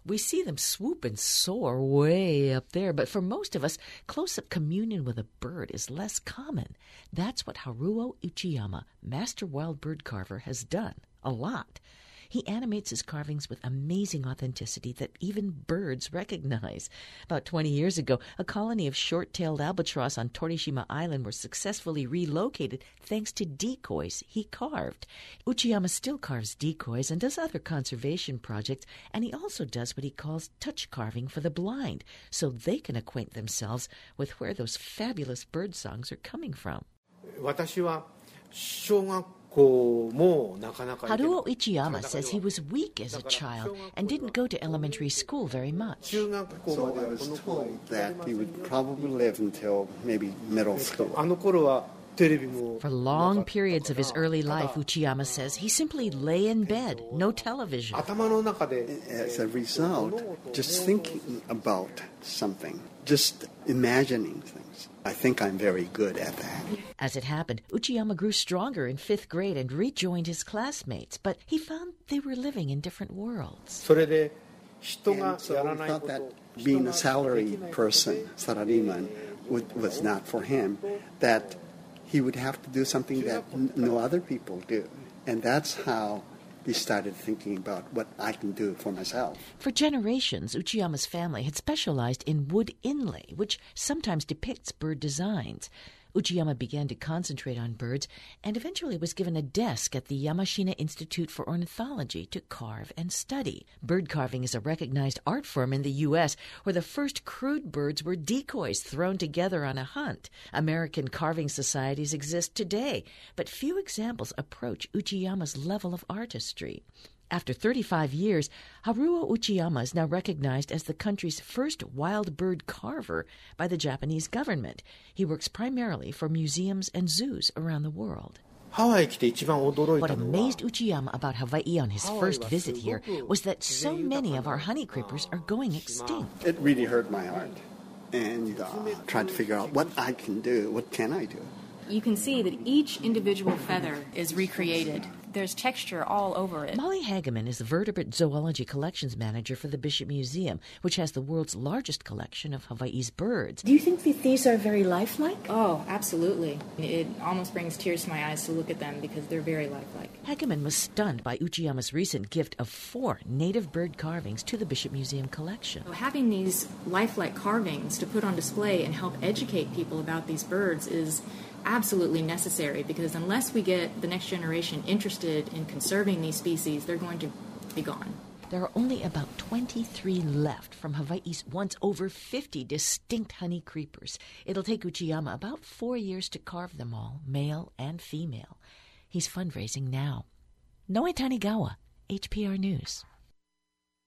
We see them swoop and soar way up there, but for most of us, close-up communion with a bird is less common. That's what Haruo Uchiyama, master wild bird carver, has done. A lot. He animates his carvings with amazing authenticity that even birds recognize. About 20 years ago, a colony of short-tailed albatross on Torishima Island were successfully relocated thanks to decoys he carved. Uchiyama still carves decoys and does other conservation projects, and he also does what he calls touch carving for the blind, so they can acquaint themselves with where those fabulous bird songs are coming from. Haruo Uchiyama says he was weak as a child and didn't go to elementary school very much. So I was told that he would probably live until maybe middle school. For long periods of his early life, Uchiyama says, he simply lay in bed, no television. As a result, just thinking about something, just imagining things. I think I'm very good at that. As it happened, Uchiyama grew stronger in 5th grade and rejoined his classmates, but he found they were living in different worlds. And so I thought that being a salary person, Sarariman, was not for him, that he would have to do something that no other people do. And that's how he started thinking about what I can do for myself. For generations, Uchiyama's family had specialized in wood inlay, which sometimes depicts bird designs. Uchiyama began to concentrate on birds and eventually was given a desk at the Yamashina Institute for Ornithology to carve and study. Bird carving is a recognized art form in the U.S., where the first crude birds were decoys thrown together on a hunt. American carving societies exist today, but few examples approach Uchiyama's level of artistry. After 35 years, Haruo Uchiyama is now recognized as the country's first wild bird carver by the Japanese government. He works primarily for museums and zoos around the world. What amazed Uchiyama about Hawaii on his first visit here was that so many of our honey creepers are going extinct. It really hurt my heart, and tried to figure out what I can do, what can I do. You can see that each individual feather is recreated. There's texture all over it. Molly Hageman is the Vertebrate Zoology Collections Manager for the Bishop Museum, which has the world's largest collection of Hawaii's birds. Do you think that these are very lifelike? Oh, absolutely. It almost brings tears to my eyes to look at them because they're very lifelike. Hageman was stunned by Uchiyama's recent gift of 4 native bird carvings to the Bishop Museum collection. So having these lifelike carvings to put on display and help educate people about these birds is absolutely necessary, because unless we get the next generation interested in conserving these species, they're going to be gone. There are only about 23 left from Hawaii's once over 50 distinct honey creepers. It'll take Uchiyama about 4 years to carve them all, male and female. He's fundraising now. Noe Tanigawa, HPR News.